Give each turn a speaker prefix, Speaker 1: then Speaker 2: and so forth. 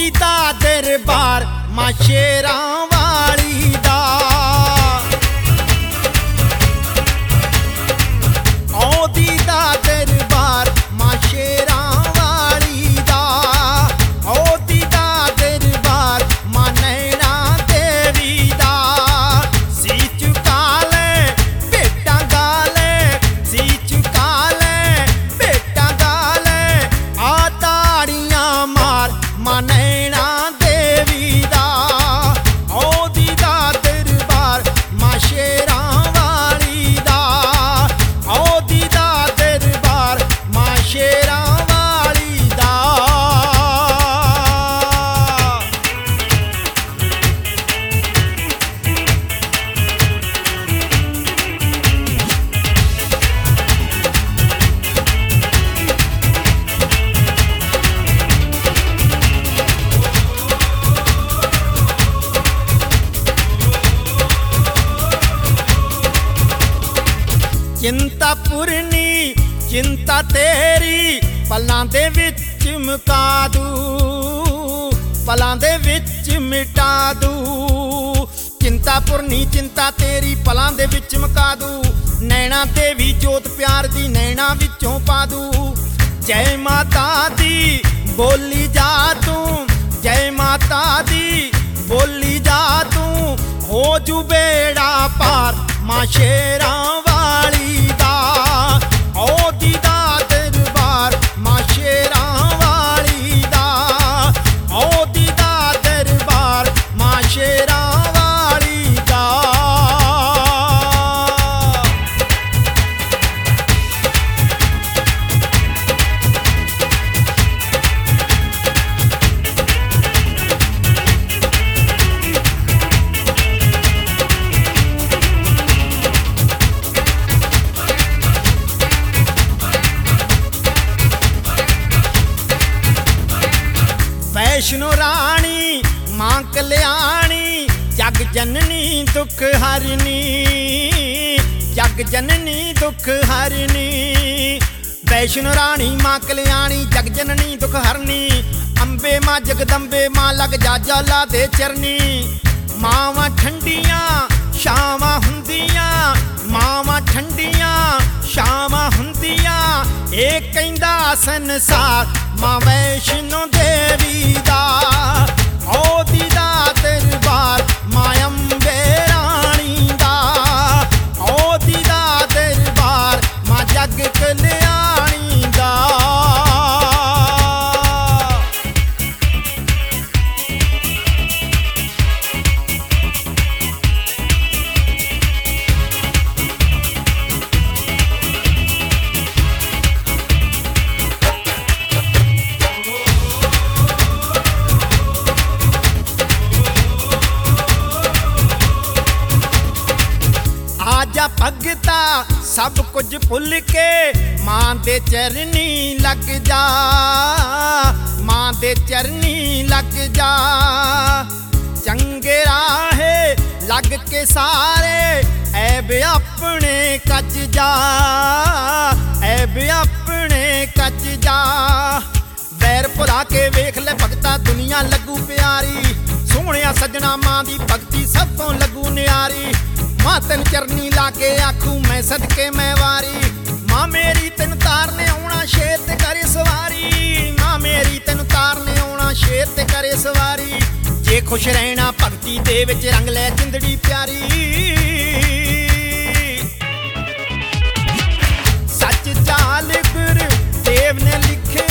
Speaker 1: ਆਉਂਦੀ ਦਾ ਦਰਬਾਰ ਮਾਂ ਸ਼ੇਰਾਂ ਵਾਲੀ ਦਾ ਆਉਂਦੀ ਦਾ ਦਰਬਾਰ ਮਾਂ ਸ਼ੇਰਾਂ ਵਾਲੀ ਦਾ ਆਉਂਦੀ ਦਾ ਦਰਬਾਰ ਮਾਂ ਨੈਣਾ ਦੇਵੀ ਦਾ ਸੀ ਚੁਕਾ ਲੈ ਭੇਟਾਂ ਗਾਲੇ ਸੀ ਚੁਕਾ ਲੈ ਭੇਟਾਂ ਗਾਲੇ ਆ ਤਾੜੀਆਂ ਮਾਰ ਮਾਂ ਨੈਣਾ ਦੇਵੀ ਦਾ ਆਉਂਦੀ ਦਾ ਦਰਬਾਰ ਮਾਂ ਸ਼ੇਰਾਂ ਵਾਲੀ ਦਾ ਆਉਂਦੀ ਦਾ ਦਰਬਾਰ ਮਾਂ ਸ਼ੇਰਾਂ ਵਾਲੀ ਦਾ ਚਿੰਤਾ ਪੁਰਨੀ ਚਿੰਤਾ ਤੇਰੀ ਪਲਾਂ ਦੇ ਵਿੱਚ ਮੁਕਾ ਦੂ ਪਲਾਂ ਦੇ ਵਿੱਚ ਮਿਟਾ ਦੂ ਚਿੰਤਾ ਪੁਰਨੀ ਚਿੰਤਾ ਤੇਰੀ ਪਲਾਂ ਦੇ ਵਿੱਚ ਮੁਕਾ ਦੂ ਨੈਣਾ ਦੇਵੀ ਜੋਤ ਪਿਆਰ ਦੀ ਨੈਣਾ ਵਿੱਚੋਂ ਪਾ ਦੂ ਜੈ ਮਾਤਾ ਦੀ ਬੋਲੀ ਜਾ ਤੂੰ ਜੈ ਮਾਤਾ ਦੀ ਬੋਲੀ ਜਾ ਤੂੰ ਹੋ ਜੂ ਬੇੜਾ ਪਾਰ ਮਾਂ ਸ਼ੇਰਾਂ ਵਾਲੀ ਦਾ ਆਉਂਦੀ ਦਾ ਦਰਬਾਰ ਮਾਂ ਸ਼ੇਰਾਂ ਵਾਲੀ ਦਾ ਆਉਂਦੀ ਦਾ ਦਰਬਾਰ ਮਾਂ ਸ਼ੇਰਾਂ ਵਾਲੀ ਦਾ ਵੈਸ਼ਨੋ ਰਾਣੀ ਮਾਂ ਕਲਿਆਣੀ ਜਗ ਜਨਨੀ ਦੁਖ ਹਰਨੀ ਜਗ ਜਨਨੀ ਦੁਖ ਹਰਨੀ ਵੈਸ਼ਨੋ ਰਾਣੀ ਮਾਂ ਕਲਿਆਣੀ ਜਗ ਜਨਨੀ ਦੁਖ ਹਰਨੀ ਅੰਬੇ ਮਾਂ ਜਗਦੰਬੇ ਮਾਂ ਲਗ ਜਾ ਜਾਲਾ ਦੇ ਚਰਨੀ ਮਾਵਾਂ ਠੰਡੀਆਂ ਛਾਵਾਂ ਹੁੰਦੀਆਂ ਮਾਵਾਂ ਠੰਡੀਆਂ ਛਾਵਾਂ ਹੁੰਦੀਆਂ ਇਹ ਕਹਿੰਦਾ ਸੰਸਾਰ ਮਾਂ ਵੈਸ਼ਨੋ ਦੇਵੀ ਦਾ ਆਉਂਦੀ ਦਾ ਦਰਬਾਰ ਮਾਂ ਅੰਬੇ ਰਾਣੀ ਦਾ ਆਉਂਦੀ ਦਾ ਦਰਬਾਰ ਮਾਂ ਜਗ ਕਲਿਆਣੀ ਦਾ ਆਜਾ ਭਗਤਾ ਸਭ ਕੁਝ ਭੁੱਲ ਕੇ ਮਾਂ ਦੇ ਚਰਨੀ ਲੱਗ ਜਾ ਮਾਂ ਦੇ ਚਰਨੀ ਲੱਗ ਜਾ ਚੰਗੇ ਰਾਹੇ ਲੱਗ ਕੇ ਸਾਰੇ ਐਬ ਆਪਣੇ ਕੱਜ ਜਾ ਐਬ ਆਪਣੇ ਕੱਜ ਜਾ ਵੈਰ ਭੁਲਾ ਕੇ ਵੇਖ ਲੈ ਭਗਤਾ ਦੁਨੀਆ ਲੱਗੂ ਪਿਆਰੀ ਸੋਹਣਿਆ ਸੱਜਣਾ ਮਾਂ ਦੀ ਭਗਤੀ ਸਭ ਤੋਂ ਲੱਗੂ ਨਿਆਰੀ ਮਾਂ ਤੈਨੂੰ ਚਰਨੀ ਲਾ ਕੇ ਆਖੂ ਮੈਂ ਸਦਕੇ ਮੈਂ ਵਾਰੀ ਮਾਂ ਮੇਰੀ ਤੈਨੂੰ ਤਾਰਨੇ ਆਉਣਾ ਸ਼ੇਰ ਤੇ ਕਰੇ ਸਵਾਰੀ ਮਾਂ ਮੇਰੀ ਤੈਨੂੰ ਤਾਰਨੇ ਆਉਣਾ ਸ਼ੇਰ ਤੇ ਕਰੇ ਸਵਾਰੀ ਜੇ ਖੁਸ਼ ਰਹਿਣਾ ਭਗਤੀ ਦੇ ਵਿੱਚ ਰੰਗ ਲੈ ਜ਼ਿੰਦੜੀ ਪਿਆਰੀ ਸੱਚ ਚਾਲ ਗੁਰ ਦੇਵ ਨੇ ਲਿਖਿਆ